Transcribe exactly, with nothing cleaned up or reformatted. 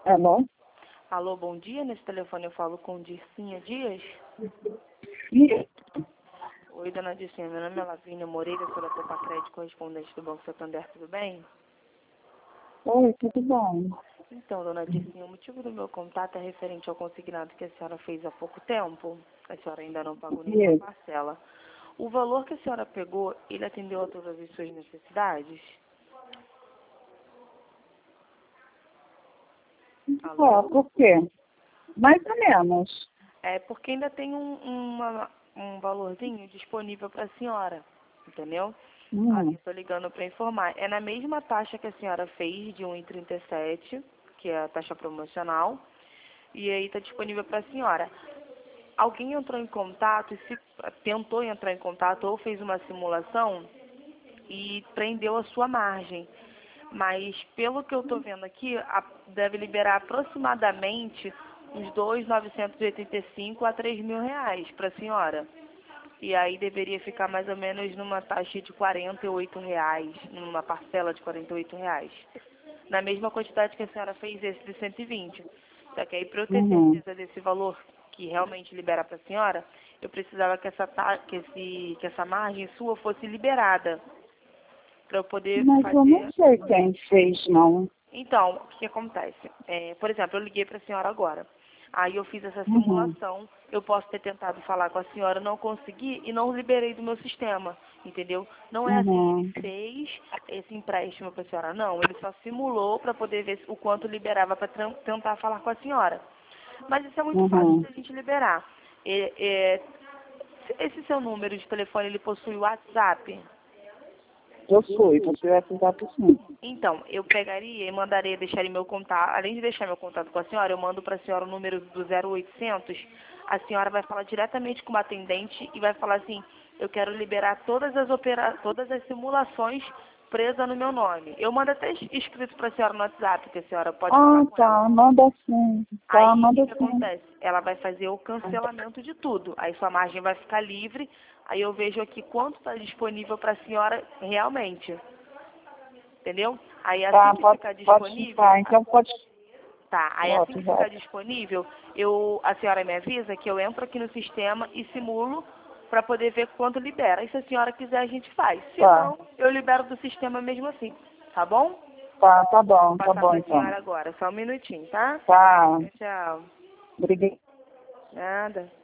Alô? Alô, bom dia. Nesse telefone eu falo com Dircinha Dias. E- Oi, dona Dircinha. Meu nome é Lavínia Moreira, sou da Copa Crédito, correspondente do Banco Santander. Tudo bem? Oi, tudo bom? Então, dona Dircinha, o motivo do meu contato é referente ao consignado que a senhora fez há pouco tempo. A senhora ainda não pagou nenhuma Isso. parcela. O valor que a senhora pegou, ele atendeu a todas as suas necessidades? Alô? Ó, por quê? Mais ou menos. É porque ainda tem um, uma- um valorzinho disponível para a senhora, entendeu? Aí Hum. eu tô ligando para informar. É na mesma taxa que a senhora fez, de um e trinta e sete, que é a taxa promocional, e aí está disponível para a senhora. Alguém entrou em contato, e se tentou entrar em contato ou fez uma simulação e prendeu a sua margem. Mas pelo que eu estou vendo aqui, a- deve liberar aproximadamente uns dois mil novecentos e oitenta e cinco a três mil reais para a senhora. E aí deveria ficar mais ou menos numa taxa de quarenta e oito reais, numa parcela de quarenta e oito reais. Na mesma quantidade que a senhora fez esse de cento e vinte. Só que aí para eu ter Uhum. certeza desse valor que realmente libera para a senhora, eu precisava que essa, ta- que esse, que essa margem sua fosse liberada para eu poder Mas eu não fazer. sei quem fez, não. Então, o que acontece? É, por exemplo, eu liguei para a senhora agora. Aí eu fiz essa Uhum. simulação, eu posso ter tentado falar com a senhora, não consegui e não liberei do meu sistema, entendeu? Não é assim, ele Uhum. fez esse empréstimo para a senhora, não. Ele só simulou para poder ver o quanto liberava para tentar falar com a senhora. Mas isso é muito fácil Uhum. de a gente liberar. É, é, esse seu número de telefone, ele possui WhatsApp? Eu fui, você vai precisar por sim. Então, eu pegaria e mandaria, deixaria meu contato, além de deixar meu contato com a senhora, eu mando para a senhora o número do zero oitocentos, a senhora vai falar diretamente com uma atendente e vai falar assim, eu quero liberar todas as opera todas as simulações presas no meu nome. Eu mando até es- escrito para a senhora no WhatsApp, que a senhora pode Ah, falar com ela. tá, manda sim. Tá, Aí, o que manda que sim. acontece? Ela vai fazer o cancelamento de tudo. Aí sua margem vai ficar livre, aí eu vejo aqui quanto está disponível para a senhora realmente. Entendeu? Aí assim Tá, que pode, ficar pode, disponível, tá, então pode. tá, aí assim Pode, que vai. ficar disponível, eu, a senhora me avisa que eu entro aqui no sistema e simulo para poder ver quanto libera. E se a senhora quiser, a gente faz. Se Tá, não, eu libero do sistema mesmo assim. Tá bom? tá, tá bom, Vou tá passar bom para a então. senhora agora. Só um minutinho, tá? Tá, Tchau. obrigada. Nada.